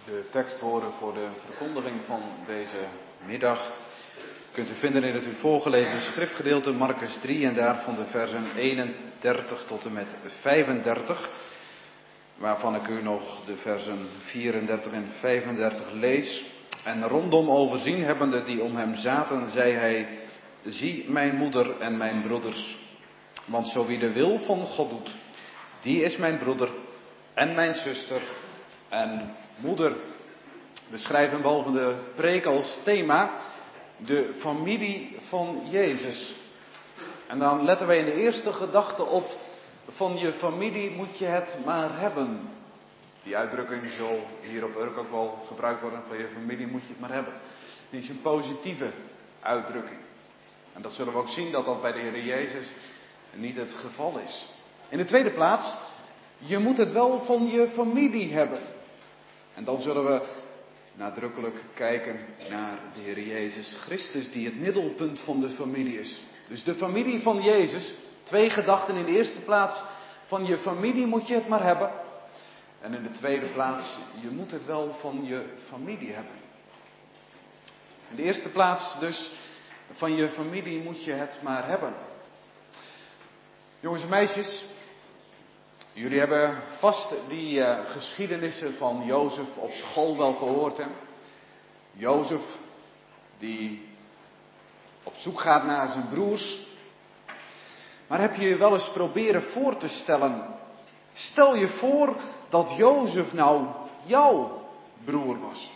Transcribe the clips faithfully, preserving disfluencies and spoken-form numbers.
de tekst horen voor de verkondiging van deze middag kunt u vinden in het u voorgelezen schriftgedeelte Marcus drie en daarvan de versen eenendertig tot en met vijfendertig, waarvan ik u nog de versen vierendertig en vijfendertig lees. En rondom overzien hebbende die om hem zaten, zei hij: zie mijn moeder en mijn broeders, want zo wie de wil van God doet, die is mijn broeder en mijn zuster en moeder. We schrijven boven de preek als thema de familie van Jezus. En dan letten wij in de eerste gedachte op: van je familie moet je het maar hebben. Die uitdrukking zal hier op Urk ook wel gebruikt worden. Van je familie moet je het maar hebben. Die is een positieve uitdrukking. En dat zullen we ook zien dat dat bij de Heer Jezus niet het geval is. In de tweede plaats, je moet het wel van je familie hebben. En dan zullen we nadrukkelijk kijken naar de Heer Jezus Christus, die het middelpunt van de familie is. Dus de familie van Jezus, twee gedachten. In de eerste plaats, van je familie moet je het maar hebben. En in de tweede plaats, je moet het wel van je familie hebben. In de eerste plaats dus, van je familie moet je het maar hebben. Jongens en meisjes, jullie hebben vast die uh, geschiedenissen van Jozef op school wel gehoord, hè? Jozef die op zoek gaat naar zijn broers. Maar heb je je wel eens proberen voor te stellen? Stel je voor dat Jozef nou jouw broer was.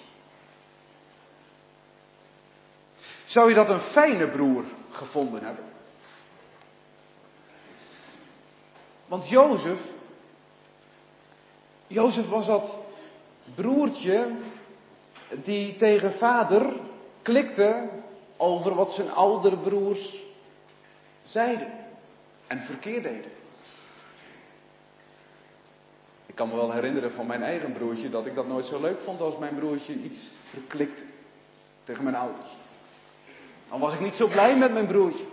Zou je dat een fijne broer gevonden hebben? Want Jozef, Jozef was dat broertje die tegen vader klikte over wat zijn oudere broers zeiden en verkeerd deden. Ik kan me wel herinneren van mijn eigen broertje dat ik dat nooit zo leuk vond als mijn broertje iets verklikte tegen mijn ouders. Dan was ik niet zo blij met mijn broertje.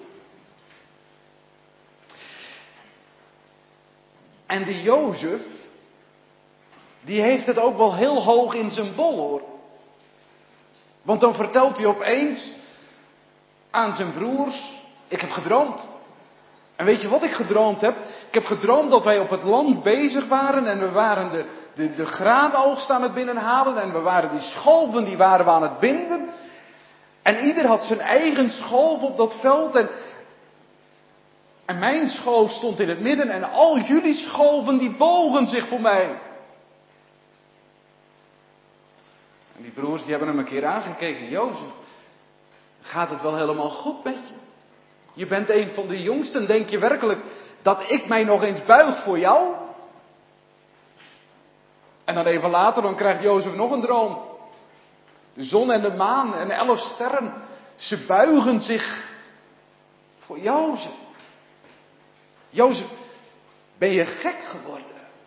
En die Jozef, die heeft het ook wel heel hoog in zijn bol, hoor. Want dan vertelt hij opeens aan zijn broers: ik heb gedroomd. En weet je wat ik gedroomd heb? Ik heb gedroomd dat wij op het land bezig waren en we waren de, de, de graanoogst aan het binnenhalen en we waren die scholven, die waren we aan het binden. En ieder had zijn eigen scholf op dat veld en, en mijn schoof stond in het midden en al jullie scholven die bogen zich voor mij. En die broers die hebben hem een keer aangekeken: Jozef, gaat het wel helemaal goed met je? Je bent een van de jongsten, denk je werkelijk dat ik mij nog eens buig voor jou? En dan even later, dan krijgt Jozef nog een droom. De zon en de maan en elf sterren, ze buigen zich voor Jozef. Jozef, ben je gek geworden?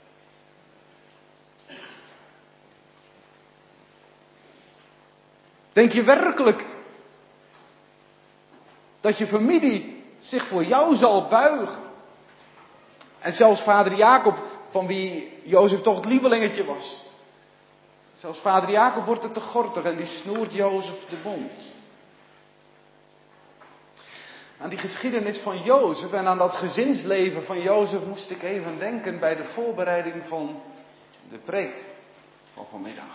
Denk je werkelijk dat je familie zich voor jou zal buigen? En zelfs vader Jacob, van wie Jozef toch het lievelingetje was. Zelfs vader Jacob wordt het te gortig en die snoert Jozef de mond. Aan die geschiedenis van Jozef en aan dat gezinsleven van Jozef moest ik even denken bij de voorbereiding van de preek van vanmiddag.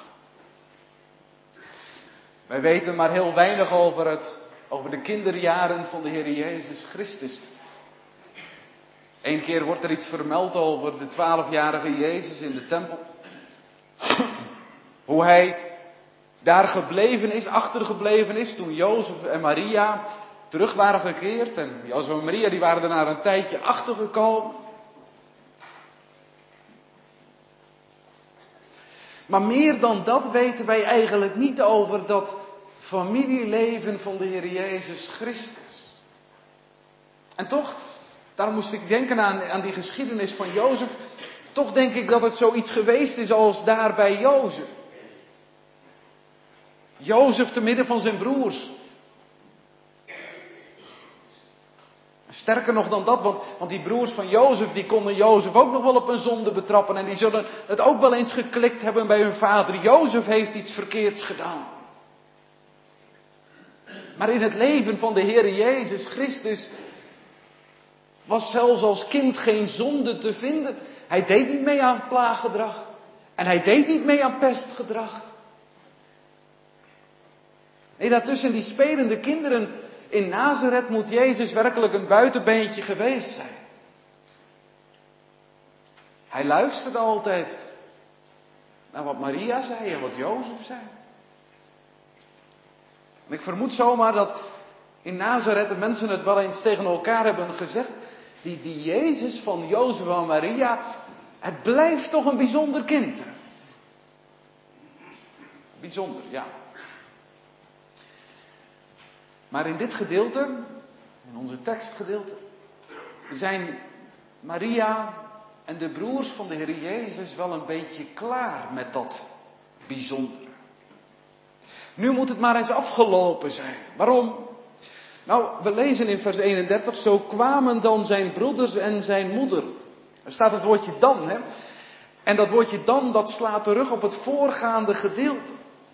Wij weten maar heel weinig over, het, over de kinderjaren van de Heer Jezus Christus. Eén keer wordt er iets vermeld over de twaalfjarige Jezus in de tempel. Hoe hij daar gebleven is, achtergebleven is toen Jozef en Maria terug waren gekeerd. En Jozef en Maria die waren er na een tijdje achtergekomen. Maar meer dan dat weten wij eigenlijk niet over dat familieleven van de Heer Jezus Christus. En toch, daarom moest ik denken aan, aan die geschiedenis van Jozef. Toch denk ik dat het zoiets geweest is als daar bij Jozef. Jozef te midden van zijn broers. Sterker nog dan dat, want, want die broers van Jozef, die konden Jozef ook nog wel op een zonde betrappen. En die zullen het ook wel eens geklikt hebben bij hun vader. Jozef heeft iets verkeerds gedaan. Maar in het leven van de Heer Jezus Christus was zelfs als kind geen zonde te vinden. Hij deed niet mee aan plaaggedrag. En hij deed niet mee aan pestgedrag. Nee, daartussen die spelende kinderen in Nazareth moet Jezus werkelijk een buitenbeentje geweest zijn. Hij luisterde altijd naar wat Maria zei en wat Jozef zei. En ik vermoed zomaar dat in Nazareth de mensen het wel eens tegen elkaar hebben gezegd. Die, die Jezus van Jozef en Maria, het blijft toch een bijzonder kind. Bijzonder, ja. Maar in dit gedeelte, in onze tekstgedeelte, zijn Maria en de broers van de Heer Jezus wel een beetje klaar met dat bijzondere. Nu moet het maar eens afgelopen zijn. Waarom? Nou, we lezen in vers eenendertig, zo kwamen dan zijn broeders en zijn moeder. Er staat het woordje dan, hè. En dat woordje dan, dat slaat terug op het voorgaande gedeelte.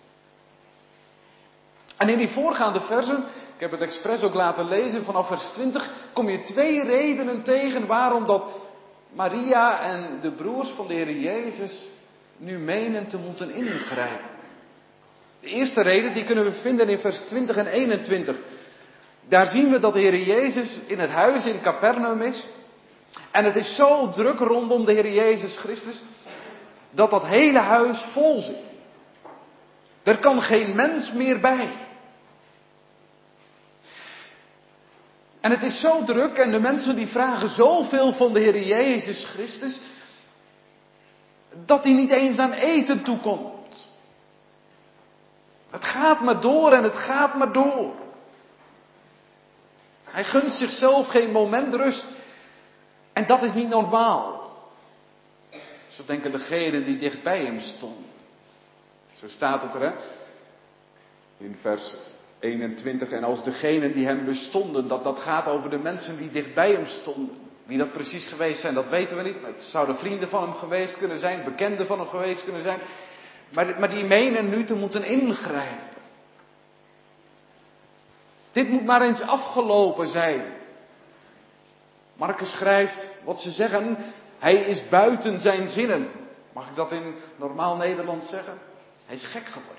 En in die voorgaande versen, ik heb het expres ook laten lezen, vanaf vers twintig, kom je twee redenen tegen waarom dat Maria en de broers van de Heer Jezus nu menen te moeten ingrijpen. De eerste reden, die kunnen we vinden in vers twintig en eenentwintig. Daar zien we dat de Heer Jezus in het huis in Capernaum is. En het is zo druk rondom de Heer Jezus Christus, dat dat hele huis vol zit. Er kan geen mens meer bij. En het is zo druk en de mensen die vragen zoveel van de Heer Jezus Christus, dat hij niet eens aan eten toekomt. Het gaat maar door en het gaat maar door. Hij gunt zichzelf geen moment rust. En dat is niet normaal. Zo denken degenen die dicht bij hem stonden. Zo staat het er, hè? In vers eenentwintig. En als degenen die hem bestonden, dat, dat gaat over de mensen die dicht bij hem stonden. Wie dat precies geweest zijn, dat weten we niet. Het zouden vrienden van hem geweest kunnen zijn, bekenden van hem geweest kunnen zijn. Maar, maar die menen nu te moeten ingrijpen. Dit moet maar eens afgelopen zijn. Marcus schrijft wat ze zeggen. Hij is buiten zijn zinnen. Mag ik dat in normaal Nederlands zeggen? Hij is gek geworden.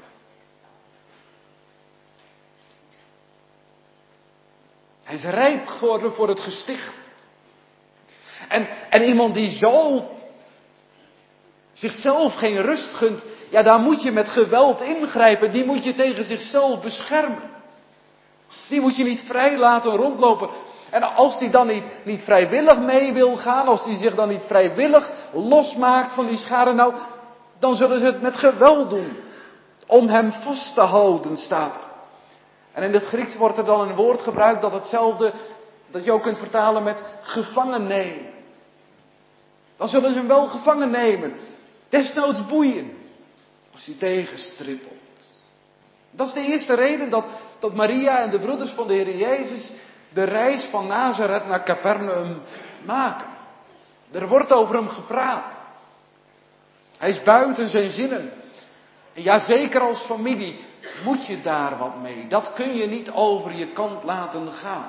Hij is rijp geworden voor het gesticht. En, en iemand die zo zichzelf geen rust gunt. Ja, daar moet je met geweld ingrijpen. Die moet je tegen zichzelf beschermen. Die moet je niet vrij laten rondlopen. En als die dan niet, niet vrijwillig mee wil gaan, als die zich dan niet vrijwillig losmaakt van die schare, nou, dan zullen ze het met geweld doen. Om hem vast te houden, staat er. En in het Grieks wordt er dan een woord gebruikt dat hetzelfde, dat je ook kunt vertalen met gevangen nemen. Dan zullen ze hem wel gevangen nemen. Desnoods boeien. Als hij tegenstrippelt. Dat is de eerste reden dat, dat Maria en de broeders van de Heer Jezus de reis van Nazareth naar Capernaum maken. Er wordt over hem gepraat. Hij is buiten zijn zinnen. En ja, zeker als familie moet je daar wat mee. Dat kun je niet over je kant laten gaan.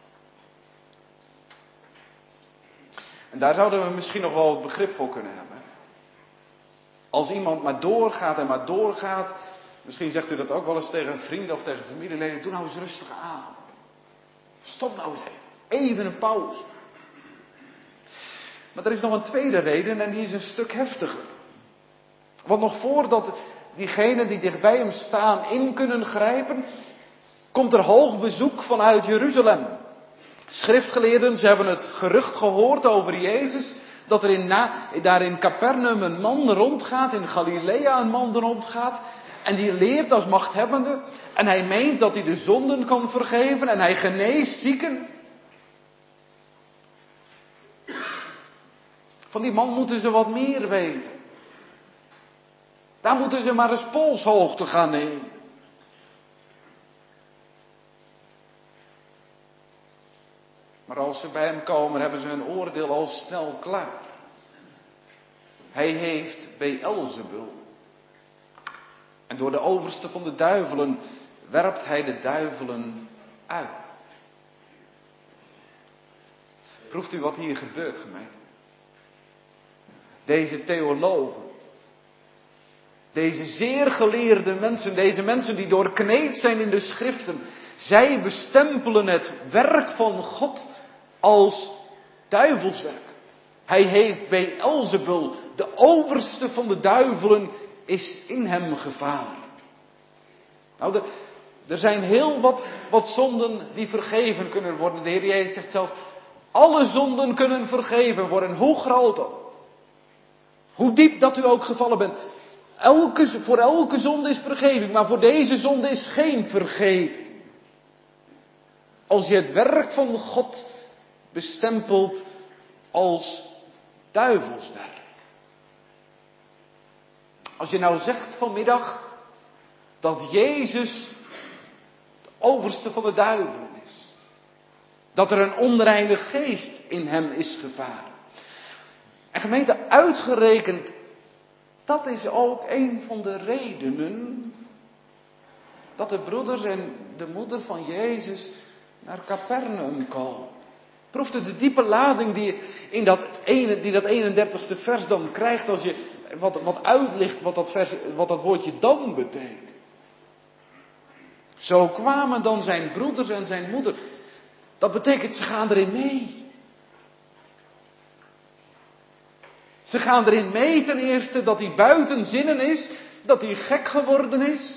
En daar zouden we misschien nog wel begrip voor kunnen hebben. Als iemand maar doorgaat en maar doorgaat. Misschien zegt u dat ook wel eens tegen vrienden of tegen familieleden. Doe nou eens rustig aan. Stop nou eens even. Even een pauze. Maar er is nog een tweede reden en die is een stuk heftiger. Want nog voordat diegenen die dichtbij hem staan in kunnen grijpen, komt er hoog bezoek vanuit Jeruzalem. Schriftgeleerden, ze hebben het gerucht gehoord over Jezus, dat er in na, daar in Capernaum een man rondgaat, in Galilea een man rondgaat, en die leert als machthebbende, en hij meent dat hij de zonden kan vergeven, en hij geneest zieken. Van die man moeten ze wat meer weten. Daar moeten ze maar eens polshoogte gaan nemen. Maar als ze bij hem komen, hebben ze hun oordeel al snel klaar. Hij heeft Beelzebul. En door de overste van de duivelen werpt hij de duivelen uit. Proeft u wat hier gebeurt, gemeente? Deze theologen, deze zeer geleerde mensen, deze mensen die doorkneed zijn in de schriften, zij bestempelen het werk van God als duivelswerk. Hij heeft Beelzebul, de overste van de duivelen, is in hem gevaren. Nou, er, er zijn heel wat, wat zonden die vergeven kunnen worden. De Heer Jezus zegt zelfs, alle zonden kunnen vergeven worden, hoe groot ook. Hoe diep dat u ook gevallen bent. Elke, voor elke zonde is vergeving, maar voor deze zonde is geen vergeving. Als je het werk van God bestempelt als duivelswerk. Als je nou zegt vanmiddag dat Jezus de overste van de duivelen is. Dat er een onreine geest in hem is gevaren. En gemeente, uitgerekend, dat is ook een van de redenen dat de broeders en de moeder van Jezus naar Capernaum komen. Proeft u de diepe lading die in dat, ene, die dat eenendertigste vers dan krijgt als je wat, wat uitlicht wat dat, vers, wat dat woordje dan betekent. Zo kwamen dan zijn broeders en zijn moeder. Dat betekent ze gaan erin mee. Ze gaan erin mee ten eerste dat hij buiten zinnen is, dat hij gek geworden is.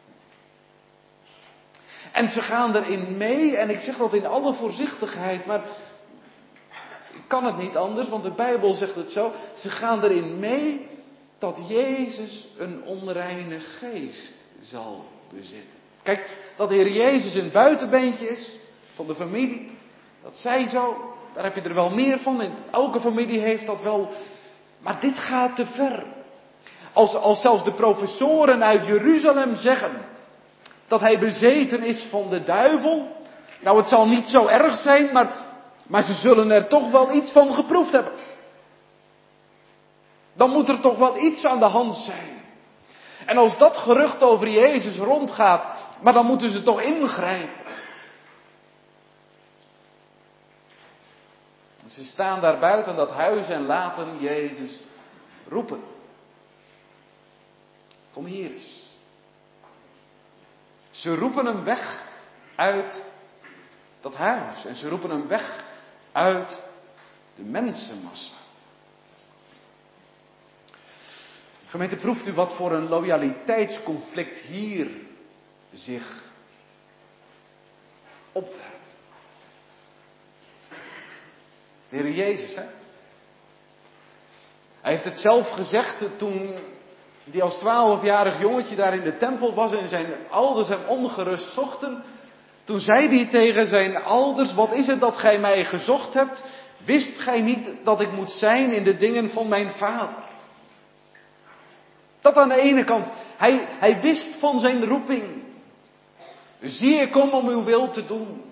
En ze gaan erin mee, en ik zeg dat in alle voorzichtigheid, maar ik kan het niet anders, want de Bijbel zegt het zo. Ze gaan erin mee dat Jezus een onreine geest zal bezitten. Kijk, dat de Heer Jezus een buitenbeentje is van de familie, dat zij zo, daar heb je er wel meer van. In elke familie heeft dat wel. Maar dit gaat te ver. Als, als zelfs de professoren uit Jeruzalem zeggen dat hij bezeten is van de duivel. Nou, het zal niet zo erg zijn, maar, maar ze zullen er toch wel iets van geproefd hebben. Dan moet er toch wel iets aan de hand zijn. En als dat gerucht over Jezus rondgaat, maar dan moeten ze toch ingrijpen. Ze staan daar buiten dat huis en laten Jezus roepen. Kom hier eens. Ze roepen hem weg uit dat huis. En ze roepen hem weg uit de mensenmassa. Gemeente, proeft u wat voor een loyaliteitsconflict hier zich opwerpt. De Heer Jezus, hè? Hij heeft het zelf gezegd toen hij als twaalfjarig jongetje daar in de tempel was en zijn ouders hem ongerust zochten. Toen zei hij tegen zijn ouders, wat is het dat gij mij gezocht hebt? Wist gij niet dat ik moet zijn in de dingen van mijn vader? Dat aan de ene kant, hij, hij wist van zijn roeping. Zie, ik kom om uw wil te doen.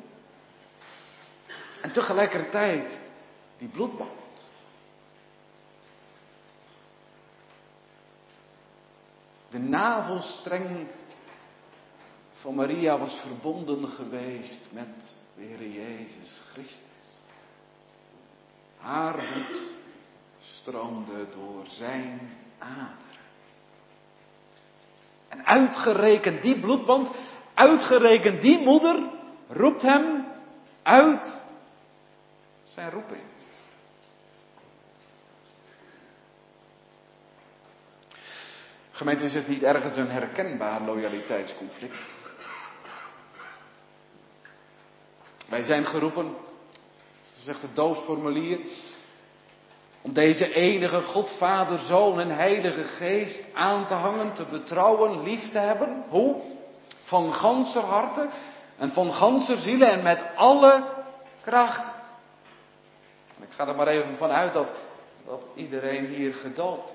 En tegelijkertijd, die bloedband. De navelstreng van Maria was verbonden geweest met de Heer Jezus Christus. Haar bloed stroomde door zijn aderen. En uitgerekend die bloedband, uitgerekend die moeder, roept hem uit zijn roeping. Gemeente, is het niet ergens een herkenbaar loyaliteitsconflict? Wij zijn geroepen, zo zegt het doopsformulier, om deze enige God, Vader, Zoon en Heilige Geest aan te hangen, te betrouwen, lief te hebben. Hoe? Van ganser harte en van ganser zielen en met alle kracht. En ik ga er maar even van uit dat, dat iedereen hier gedoopt is.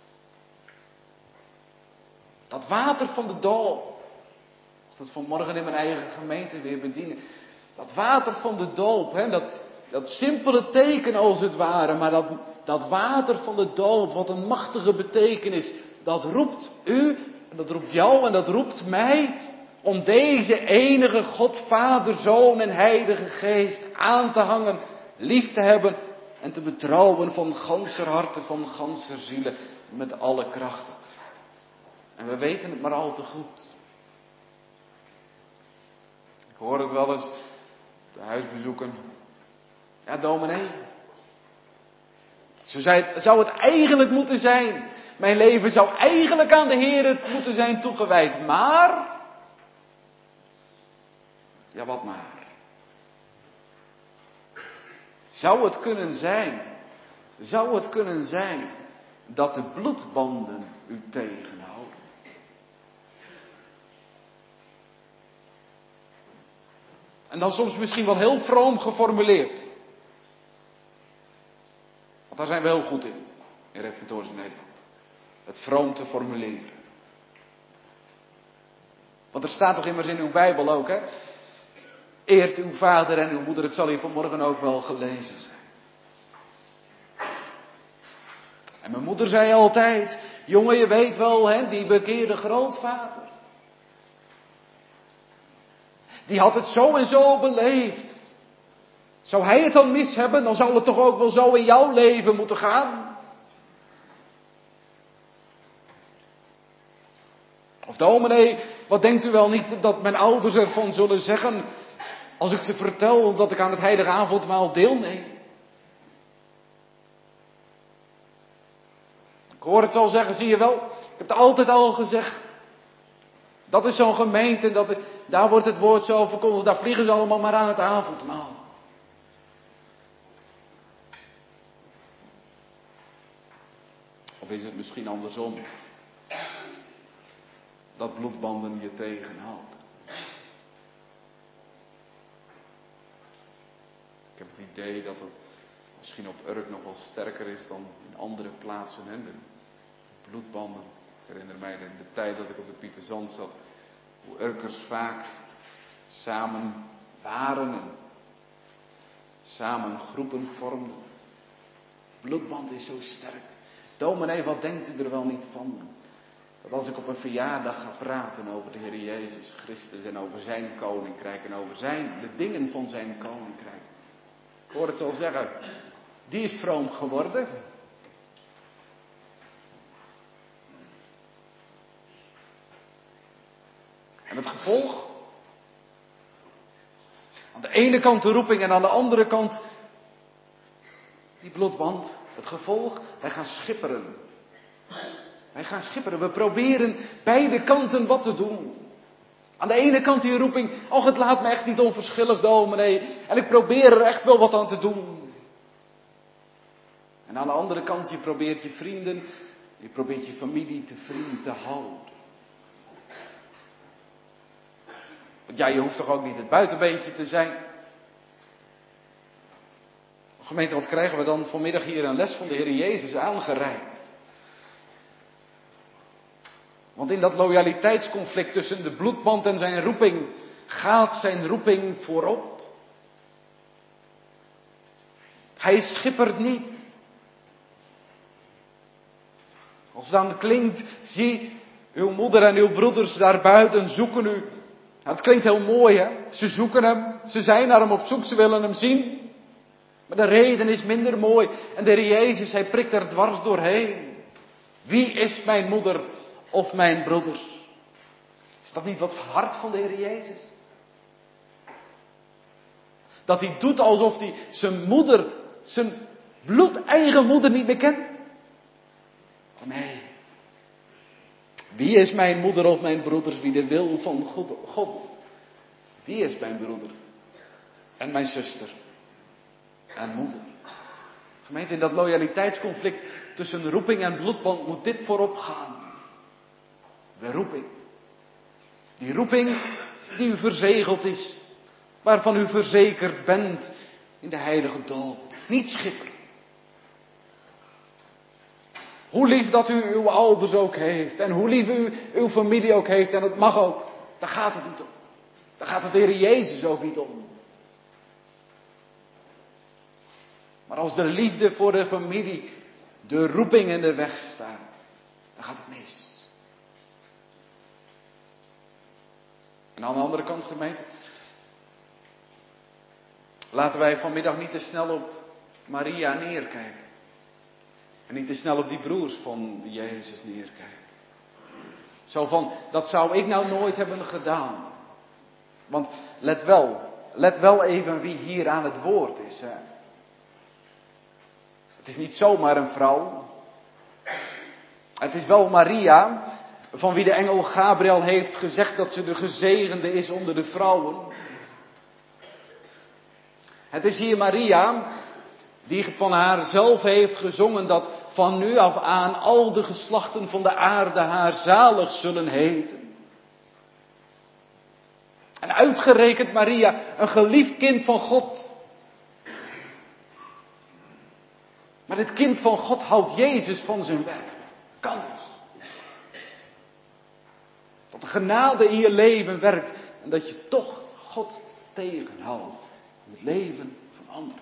Dat water van de doop, ik dat vanmorgen in mijn eigen gemeente weer bedienen. Dat water van de doop, hè, dat, dat simpele teken als het ware, maar dat, dat water van de doop, wat een machtige betekenis, dat roept u, en dat roept jou en dat roept mij, om deze enige God, Vader, Zoon en Heilige Geest aan te hangen, lief te hebben en te betrouwen van ganser harte, van ganser zielen, met alle krachten. En we weten het maar al te goed. Ik hoor het wel eens, de huisbezoeken. Ja, dominee. Zo zou het eigenlijk moeten zijn. Mijn leven zou eigenlijk aan de Heer moeten zijn toegewijd. Maar... Ja, wat maar. Zou het kunnen zijn, zou het kunnen zijn dat de bloedbanden u tegenhouden? En dan soms misschien wel heel vroom geformuleerd. Want daar zijn we heel goed in, in Reformatorisch Nederland. Het vroom te formuleren. Want er staat toch immers in uw Bijbel ook, hè? Eert uw vader en uw moeder, het zal hier vanmorgen ook wel gelezen zijn. En mijn moeder zei altijd, jongen, je weet wel, hè, die bekeerde grootvader. Die had het zo en zo beleefd. Zou hij het dan mis hebben, dan zou het toch ook wel zo in jouw leven moeten gaan. Of dominee, wat denkt u wel niet dat mijn ouders ervan zullen zeggen, als ik ze vertel dat ik aan het heilige avondmaal deelneem? Ik hoor het zo zeggen, zie je wel, ik heb het altijd al gezegd. Dat is zo'n gemeente, dat het, daar wordt het woord zo verkondigd, daar vliegen ze allemaal maar aan het avondmaal. Of is het misschien andersom? Dat bloedbanden je tegenhouden. Ik heb het idee dat het misschien op Urk nog wel sterker is dan in andere plaatsen. Hè? De bloedbanden. Ik herinner mij in de tijd dat ik op de Pieterzand zat, hoe Urkers vaak samen waren en samen groepen vormden. Bloedband is zo sterk. Dominee, wat denkt u er wel niet van? Dat als ik op een verjaardag ga praten over de Heer Jezus Christus en over zijn koninkrijk en over zijn, de dingen van zijn koninkrijk. Ik hoor het zo zeggen, die is vroom geworden. En het gevolg? Aan de ene kant de roeping en aan de andere kant die bloedband. Het gevolg? Wij gaan schipperen. Wij gaan schipperen. We proberen beide kanten wat te doen. Aan de ene kant die roeping. Och, het laat me echt niet onverschillig, dominee. En ik probeer er echt wel wat aan te doen. En aan de andere kant, je probeert je vrienden, je probeert je familie te vriend te houden. Want ja, je hoeft toch ook niet het buitenbeentje te zijn. Gemeente, wat krijgen we dan vanmiddag hier een les van de Heer Jezus aangereikt? Want in dat loyaliteitsconflict tussen de bloedband en zijn roeping gaat zijn roeping voorop. Hij schippert niet. Als het dan klinkt, zie uw moeder en uw broeders daarbuiten zoeken u. Nou, het klinkt heel mooi, hè? Ze zoeken hem, ze zijn naar hem op zoek, ze willen hem zien. Maar de reden is minder mooi. En de Heer Jezus, hij prikt er dwars doorheen. Wie is mijn moeder of mijn broeders? Is dat niet wat hart van de Heer Jezus? Dat hij doet alsof hij zijn moeder, zijn bloedeigen moeder niet meer kent? Oh nee. Wie is mijn moeder of mijn broeders? Wie de wil van God, God. Wie is mijn broeder? En mijn zuster? En moeder. Gemeente, in dat loyaliteitsconflict tussen roeping en bloedband moet dit voorop gaan. De roeping. Die roeping die u verzegeld is. Waarvan u verzekerd bent in de heilige doop. Niet schipperen. Hoe lief dat u uw ouders ook heeft. En hoe lief u uw familie ook heeft. En dat mag ook. Daar gaat het niet om. Daar gaat het de Heer Jezus ook niet om. Maar als de liefde voor de familie de roeping in de weg staat, dan gaat het mis. En aan de andere kant, gemeente, laten wij vanmiddag niet te snel op Maria neerkijken. En niet te snel op die broers van Jezus neerkijken. Zo van, dat zou ik nou nooit hebben gedaan. Want let wel, let wel even wie hier aan het woord is. Hè. Het is niet zomaar een vrouw. Het is wel Maria, van wie de engel Gabriel heeft gezegd dat ze de gezegende is onder de vrouwen. Het is hier Maria, die van haar zelf heeft gezongen dat van nu af aan al de geslachten van de aarde haar zalig zullen heten. En uitgerekend Maria, een geliefd kind van God. Maar dit kind van God houdt Jezus van zijn werk. Kan dus. Dat de genade in je leven werkt en dat je toch God tegenhoudt in het leven van anderen.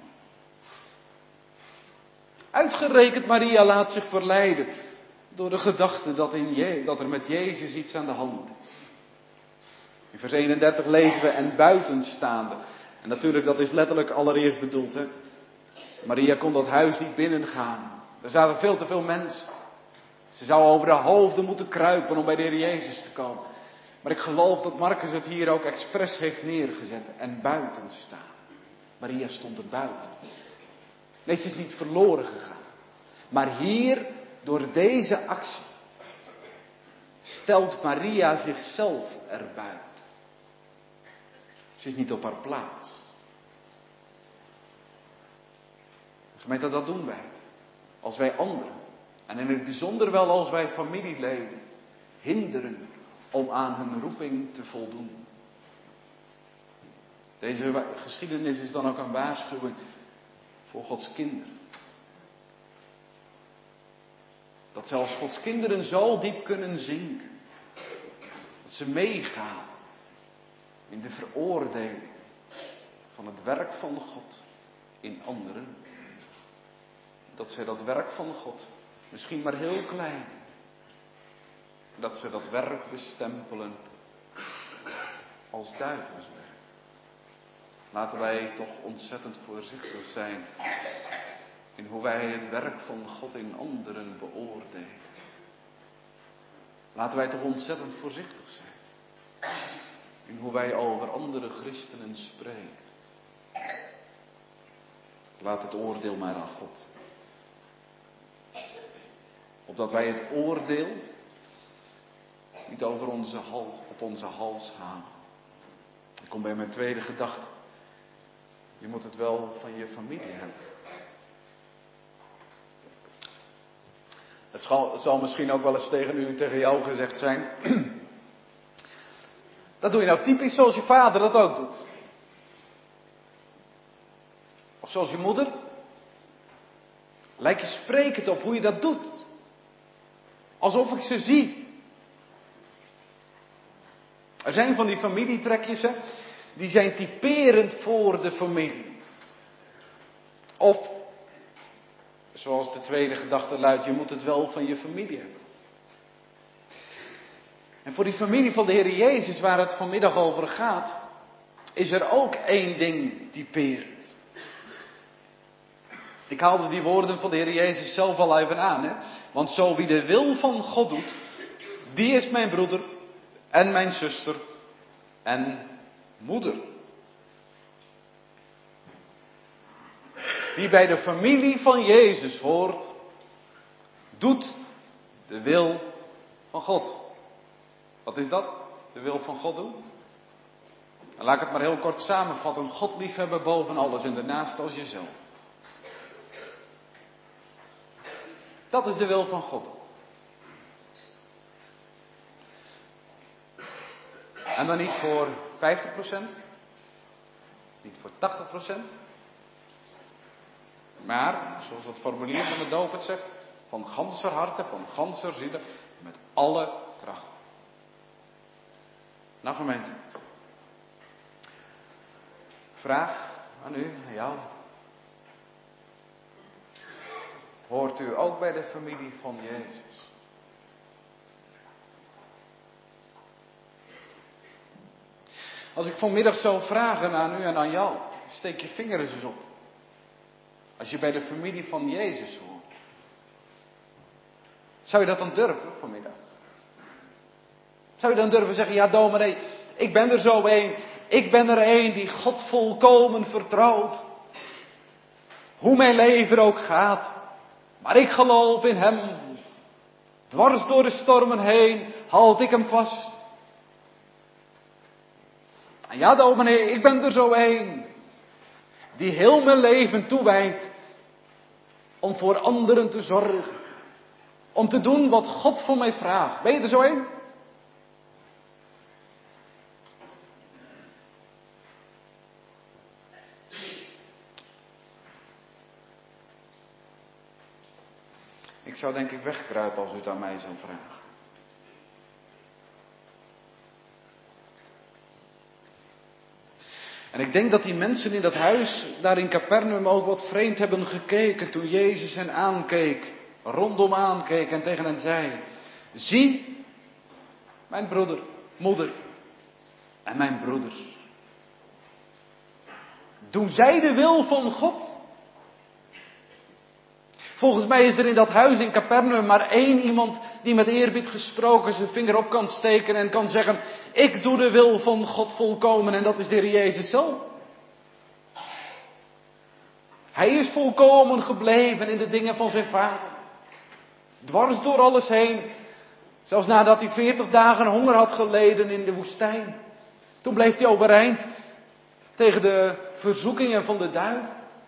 Uitgerekend Maria laat zich verleiden door de gedachte dat, in Je- dat er met Jezus iets aan de hand is. In vers eenendertig lezen we en buitenstaande. En natuurlijk, dat is letterlijk allereerst bedoeld. Hè? Maria kon dat huis niet binnengaan. Er zaten veel te veel mensen. Ze zou over de hoofden moeten kruipen om bij de Heer Jezus te komen. Maar ik geloof dat Marcus het hier ook expres heeft neergezet. En buiten staan. Maria stond er buiten. Nee, ze is niet verloren gegaan. Maar hier, door deze actie, stelt Maria zichzelf erbuiten. Ze is niet op haar plaats. Gemeente, dat doen wij. Als wij anderen, en in het bijzonder wel als wij familieleden, hinderen om aan hun roeping te voldoen. Deze geschiedenis is dan ook een waarschuwing voor Gods kinderen. Dat zelfs Gods kinderen zo diep kunnen zinken. Dat ze meegaan in de veroordeling van het werk van God in anderen. Dat ze dat werk van God, misschien maar heel klein, dat ze dat werk bestempelen als duivelswerk. Laten wij toch ontzettend voorzichtig zijn in hoe wij het werk van God in anderen beoordelen. Laten wij toch ontzettend voorzichtig zijn in hoe wij over andere christenen spreken. Laat het oordeel maar aan God. Opdat wij het oordeel niet over onze hals, op onze hals halen. Ik kom bij mijn tweede gedachte. Je moet het wel van je familie hebben. Het zal, het zal misschien ook wel eens tegen u, tegen jou gezegd zijn. Dat doe je nou typisch zoals je vader dat ook doet. Of zoals je moeder. Lijkt je sprekend op hoe je dat doet. Alsof ik ze zie. Er zijn van die familietrekjes, hè, die zijn typerend voor de familie. Of, zoals de tweede gedachte luidt, je moet het wel van je familie hebben. En voor die familie van de Heer Jezus, waar het vanmiddag over gaat, is er ook één ding typerend. Ik haalde die woorden van de Heer Jezus zelf al even aan. Hè? Want zo wie de wil van God doet, die is mijn broeder en mijn zuster en moeder. Wie bij de familie van Jezus hoort, doet de wil van God. Wat is dat? De wil van God doen? En laat ik het maar heel kort samenvatten. God liefhebben boven alles en daarnaast als jezelf. Dat is de wil van God. En dan niet voor vijftig procent. Niet voor tachtig procent. Maar, zoals het formulier van de doop het zegt, van ganser harte, van ganser ziele, met alle kracht. Nou gemeente. Vraag aan u, aan jou. Hoort u ook bij de familie van Jezus? Als ik vanmiddag zou vragen aan u en aan jou, steek je vinger eens op. Als je bij de familie van Jezus hoort. Zou je dat dan durven vanmiddag? Zou je dan durven zeggen, ja dominee, ik ben er zo één. Ik ben er één die God volkomen vertrouwt. Hoe mijn leven ook gaat. Maar ik geloof in hem. Dwars door de stormen heen houd ik hem vast. En ja dominee, ik ben er zo één. Die heel mijn leven toewijdt. Om voor anderen te zorgen. Om te doen wat God voor mij vraagt. Ben je er zo één? Ik zou denk ik wegkruipen als u het aan mij zou vragen. En ik denk dat die mensen in dat huis, daar in Capernaum, ook wat vreemd hebben gekeken toen Jezus hen aankeek, rondom aankeek en tegen hen zei, zie, mijn broeder, moeder en mijn broeders. Doen zij de wil van God? Volgens mij is er in dat huis in Capernaum maar één iemand die met eerbied gesproken zijn vinger op kan steken en kan zeggen, ik doe de wil van God volkomen en dat is de Heer Jezus zelf. Hij is volkomen gebleven in de dingen van zijn Vader. Dwars door alles heen. Zelfs nadat hij veertig dagen honger had geleden in de woestijn. Toen bleef hij overeind tegen de verzoekingen van de duivel.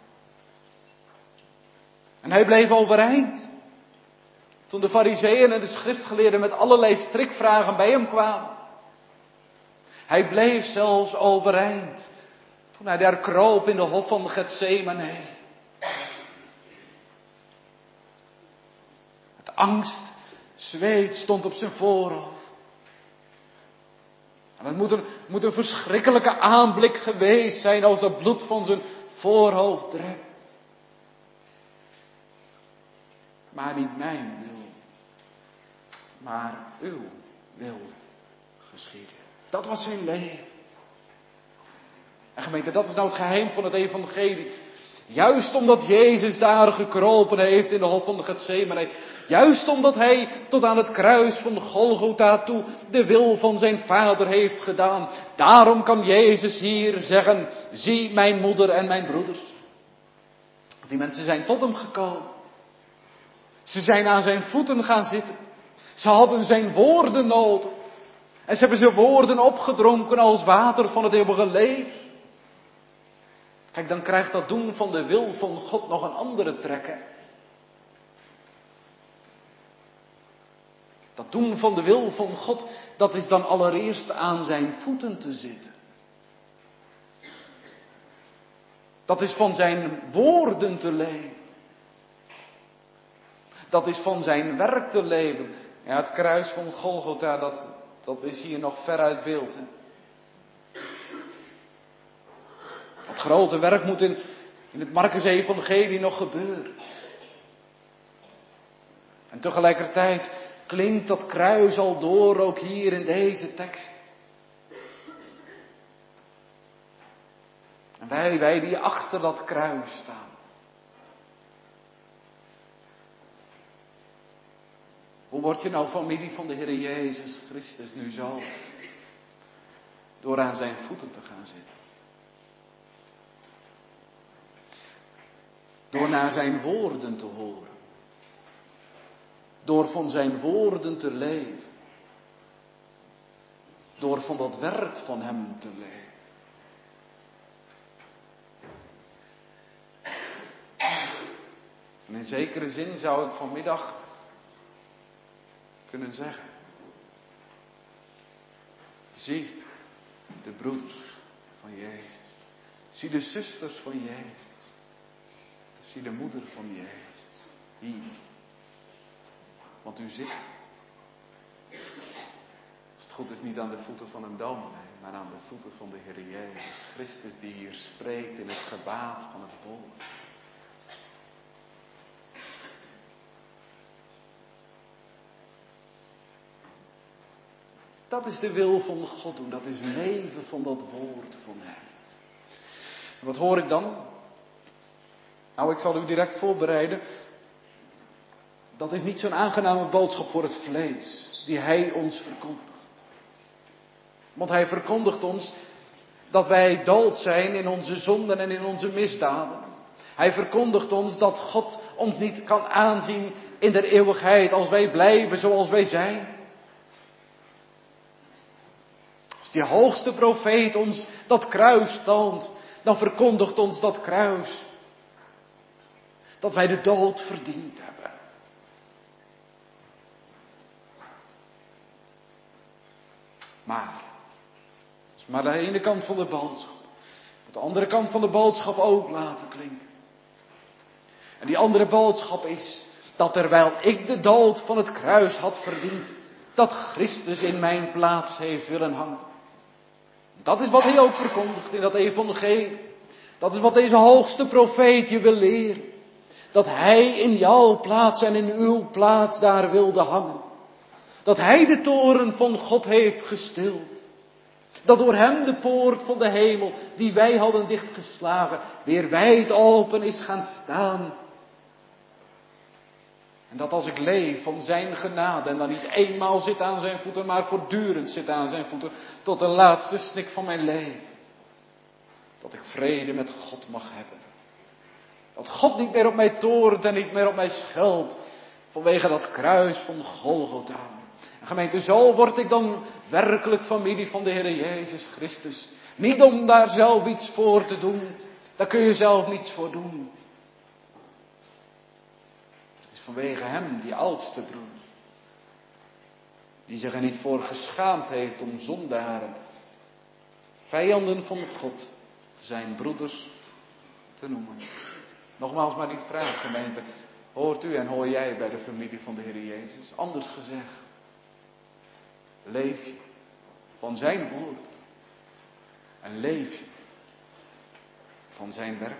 En hij bleef overeind. Toen de farizeeën en de schriftgeleerden met allerlei strikvragen bij hem kwamen. Hij bleef zelfs overeind. Toen hij daar kroop in de hof van Getsemane. Het angst, zweet stond op zijn voorhoofd. En het moet een, moet een verschrikkelijke aanblik geweest zijn als dat bloed van zijn voorhoofd drupt. Maar niet mijn wil, maar uw wil geschieden. Dat was zijn leven. En gemeente, dat is nou het geheim van het evangelie. Juist omdat Jezus daar gekropen heeft in de hof van de Getsemane. Juist omdat hij tot aan het kruis van Golgotha toe de wil van zijn Vader heeft gedaan. Daarom kan Jezus hier zeggen, zie mijn moeder en mijn broeders. Die mensen zijn tot hem gekomen. Ze zijn aan zijn voeten gaan zitten. Ze hadden zijn woorden nodig. En ze hebben zijn woorden opgedronken als water van het eeuwige leven. Kijk, dan krijgt dat doen van de wil van God nog een andere trek. Hè? Dat doen van de wil van God, dat is dan allereerst aan zijn voeten te zitten. Dat is van zijn woorden te leven. Dat is van zijn werk te leven. Ja, het kruis van Golgotha, dat, dat is hier nog ver uit beeld. Hè? Het grote werk moet in, in het Markus-evangelie nog gebeuren. En tegelijkertijd klinkt dat kruis al door, ook hier in deze tekst. En wij, wij die achter dat kruis staan. Hoe word je nou familie van de Heer Jezus Christus nu zo? Door aan zijn voeten te gaan zitten. Door naar zijn woorden te horen. Door van zijn woorden te leven. Door van dat werk van hem te leven. En in zekere zin zou ik vanmiddag kunnen zeggen. Zie de broeders van Jezus. Zie de zusters van Jezus. Zie de moeder van Jezus. Hier. Want u zit, als het goed is, niet aan de voeten van een dominee, maar aan de voeten van de Heer Jezus Christus, die hier spreekt in het gebaat van het woord. Dat is de wil van God doen. Dat is leven van dat woord van hem. En wat hoor ik dan? Nou, ik zal u direct voorbereiden. Dat is niet zo'n aangename boodschap voor het vlees. Die hij ons verkondigt. Want hij verkondigt ons dat wij dood zijn in onze zonden en in onze misdaden. Hij verkondigt ons dat God ons niet kan aanzien in de eeuwigheid als wij blijven zoals wij zijn. Als die hoogste profeet ons dat kruis toont, dan verkondigt ons dat kruis dat wij de dood verdiend hebben. Maar, dat is maar de ene kant van de boodschap. De andere kant van de boodschap ook laten klinken. En die andere boodschap is dat terwijl ik de dood van het kruis had verdiend, dat Christus in mijn plaats heeft willen hangen. Dat is wat hij ook verkondigt in dat evangelie. Dat is wat deze hoogste profeet je wil leren. Dat hij in jouw plaats en in uw plaats daar wilde hangen. Dat hij de toren van God heeft gestild. Dat door hem de poort van de hemel, die wij hadden dichtgeslagen, weer wijd open is gaan staan. En dat als ik leef van zijn genade en dan niet eenmaal zit aan zijn voeten, maar voortdurend zit aan zijn voeten, tot de laatste snik van mijn leven. Dat ik vrede met God mag hebben. Dat God niet meer op mij toornt en niet meer op mij scheldt, vanwege dat kruis van Golgotha. En gemeente, zo word ik dan werkelijk familie van de Heer Jezus Christus. Niet om daar zelf iets voor te doen. Daar kun je zelf niets voor doen. Het is vanwege hem, die oudste broeder. Die zich er niet voor geschaamd heeft om zondaren, vijanden van God, zijn broeders te noemen. Nogmaals maar die vraag, gemeente. Hoort u en hoor jij bij de familie van de Heer Jezus? Anders gezegd. Leef je van zijn woord. En leef je van zijn werk.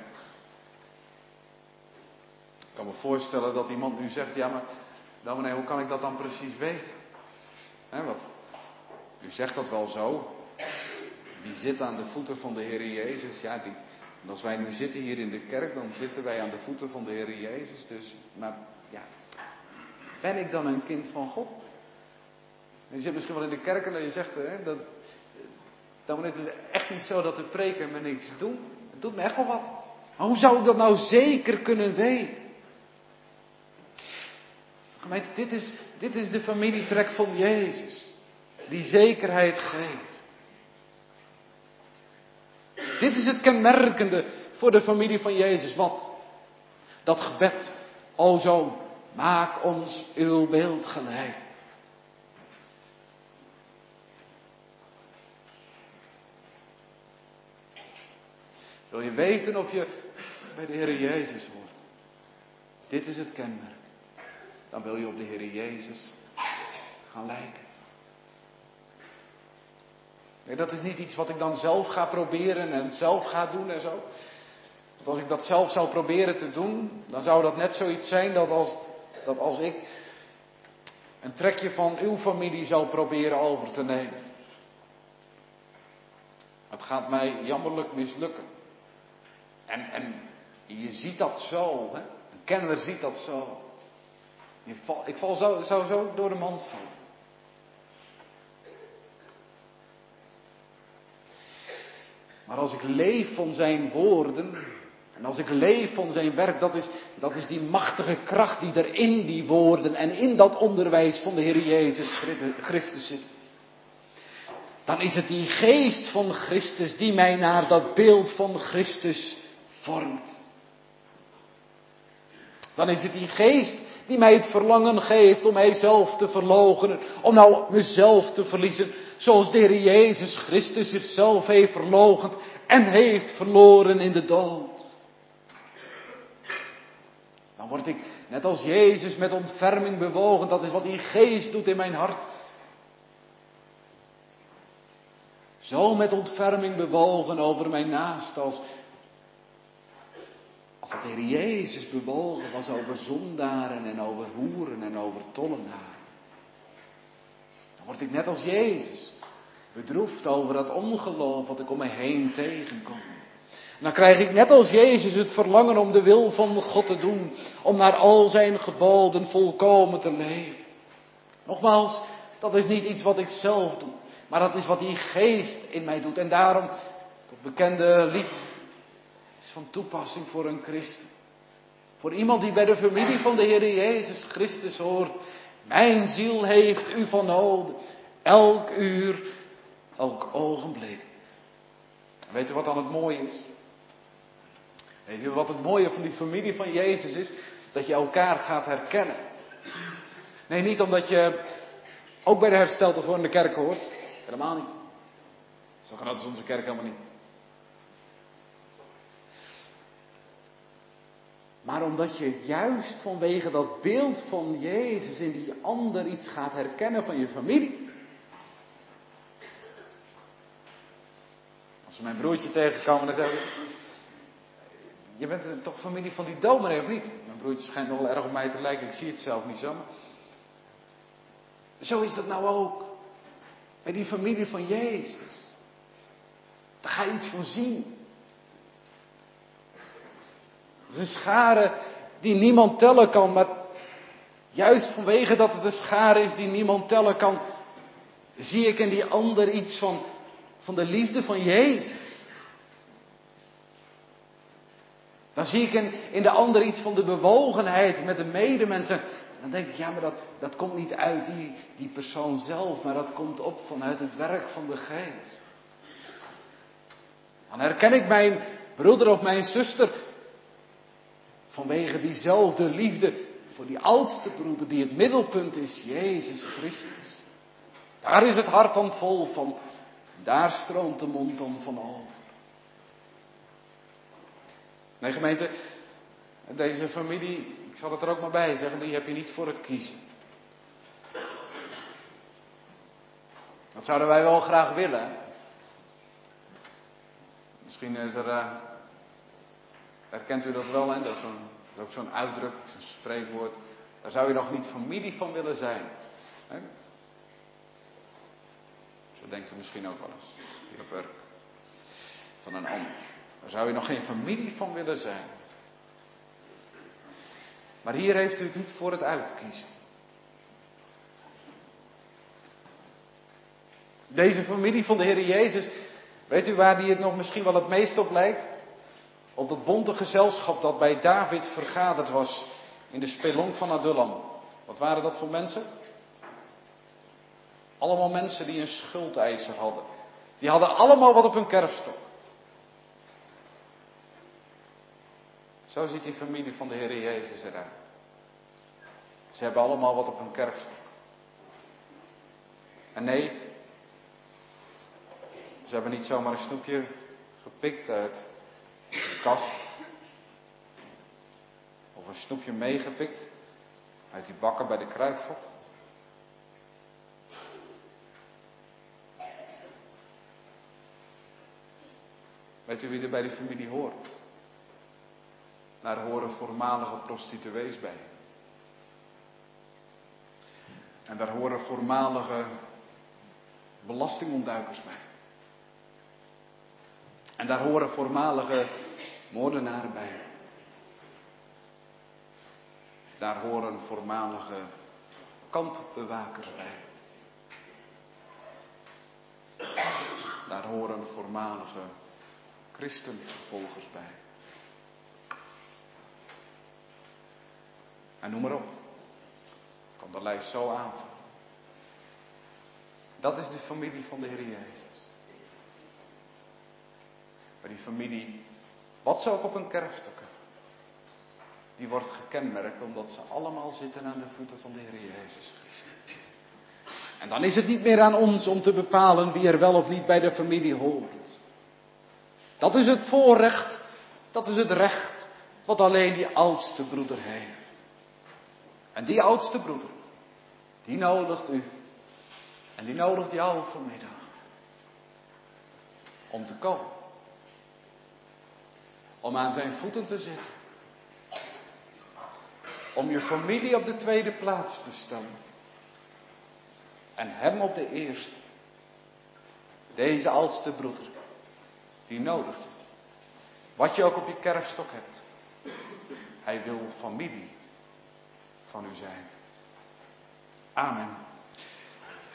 Ik kan me voorstellen dat iemand nu zegt, ja maar, nou meneer, hoe kan ik dat dan precies weten? He, wat? U zegt dat wel zo. Wie zit aan de voeten van de Heer Jezus? Ja, die, en als wij nu zitten hier in de kerk, dan zitten wij aan de voeten van de Heer Jezus. Dus, maar ja, ben ik dan een kind van God? En je zit misschien wel in de kerk en je zegt, hè, dat, dat het is echt niet zo dat de preken me niks doen. Het doet me echt wel wat. Maar hoe zou ik dat nou zeker kunnen weten? Gemeente, dit is, dit is de familietrek van Jezus. Die zekerheid geeft. Dit is het kenmerkende voor de familie van Jezus. Wat? Dat gebed. O Zoon, maak ons uw beeld gelijk. Wil je weten of je bij de Heer Jezus hoort? Dit is het kenmerk. Dan wil je op de Heer Jezus gaan lijken. Nee, dat is niet iets wat ik dan zelf ga proberen en zelf ga doen en zo. Want als ik dat zelf zou proberen te doen, dan zou dat net zoiets zijn dat als, dat als ik een trekje van uw familie zou proberen over te nemen. Het gaat mij jammerlijk mislukken. En, en je ziet dat zo, hè? Een kenner ziet dat zo. Je val, ik val zo, zou zo door de mand vallen. Maar als ik leef van zijn woorden, en als ik leef van zijn werk, dat is, dat is die machtige kracht die er in die woorden en in dat onderwijs van de Heer Jezus Christus zit. Dan is het die geest van Christus die mij naar dat beeld van Christus vormt. Dan is het die geest die mij het verlangen geeft om mijzelf te verloochenen, om nou mezelf te verliezen, zoals de Heer Jezus Christus zichzelf heeft verloochend en heeft verloren in de dood. Dan word ik, net als Jezus, met ontferming bewogen. Dat is wat die geest doet in mijn hart. Zo met ontferming bewogen over mijn naaste als, als de Heer Jezus bewogen was over zondaren en over hoeren en over tollenaren. Dan word ik net als Jezus. Bedroefd over dat ongeloof wat ik om me heen tegenkom. En dan krijg ik net als Jezus het verlangen om de wil van God te doen. Om naar al zijn geboden volkomen te leven. Nogmaals, dat is niet iets wat ik zelf doe. Maar dat is wat die geest in mij doet. En daarom, dat bekende lied is van toepassing voor een christen. Voor iemand die bij de familie van de Heer Jezus Christus hoort. Mijn ziel heeft u van noden. Elk uur, elk ogenblik. Weet u wat dan het mooie is? Weet u wat het mooie van die familie van Jezus is? Dat je elkaar gaat herkennen. Nee, niet omdat je ook bij de herstelde voor in de kerk hoort. Helemaal niet. Zo groot is onze kerk helemaal niet. Maar omdat je juist vanwege dat beeld van Jezus in die ander iets gaat herkennen van je familie. Als ze mijn broertje tegenkomen, dan zeggen ze: je bent toch familie van die dominee of niet? Mijn broertje schijnt nog wel erg op mij te lijken, ik zie het zelf niet zo. Maar zo is dat nou ook. Bij die familie van Jezus. Daar ga je iets van zien. Het is een schare die niemand tellen kan, maar juist vanwege dat het een schare is die niemand tellen kan, zie ik in die ander iets van, van de liefde van Jezus. Dan zie ik in, in de ander iets van de bewogenheid met de medemensen. Dan denk ik, ja, maar dat, dat komt niet uit die, die persoon zelf, maar dat komt op vanuit het werk van de geest. Dan herken ik mijn broeder of mijn zuster vanwege diezelfde liefde voor die oudste broeder die het middelpunt is, Jezus Christus. Daar is het hart dan vol van, daar stroomt de mond dan van over. Nee, gemeente, deze familie, ik zal het er ook maar bij zeggen, die heb je niet voor het kiezen. Dat zouden wij wel graag willen. Misschien is er, uh, herkent u dat wel, hè? Dat is, zo'n, dat is ook zo'n uitdruk, zo'n spreekwoord. Daar zou je nog niet familie van willen zijn. Hè? Zo denkt u misschien ook wel eens. Hier op werk. Van een ander. Daar zou je nog geen familie van willen zijn. Maar hier heeft u het niet voor het uitkiezen. Deze familie van de Heer Jezus, weet u waar die het nog misschien wel het meest op lijkt? Op dat bonte gezelschap dat bij David vergaderd was in de spelonk van Adullam. Wat waren dat voor mensen? Allemaal mensen die een schuldeiser hadden. Die hadden allemaal wat op hun kerfstok. Zo ziet die familie van de Heer Jezus eruit. Ze hebben allemaal wat op hun kerfstok. En nee, ze hebben niet zomaar een snoepje gepikt uit de kast. Of een snoepje meegepikt uit die bakken bij de kruidvat. Weet u wie er bij die familie hoort? Daar horen voormalige prostituees bij. En daar horen voormalige belastingontduikers bij. En daar horen voormalige moordenaren bij. Daar horen voormalige kampbewakers bij. Daar horen voormalige christenvervolgers bij. En noem maar op. Ik kan de lijst zo aanvullen. Dat is de familie van de Heer Jezus. Maar die familie, wat ze ook op hun kerfstukken, die wordt gekenmerkt omdat ze allemaal zitten aan de voeten van de Heer Jezus Christus. En dan is het niet meer aan ons om te bepalen wie er wel of niet bij de familie hoort. Dat is het voorrecht, dat is het recht, wat alleen die oudste broeder heeft. En die oudste broeder, die nodigt u en die nodigt jou vanmiddag om te komen. Om aan zijn voeten te zitten. Om je familie op de tweede plaats te stellen. En hem op de eerste. Deze oudste broeder. Die nodig is. Wat je ook op je kerfstok hebt. Hij wil familie van u zijn. Amen.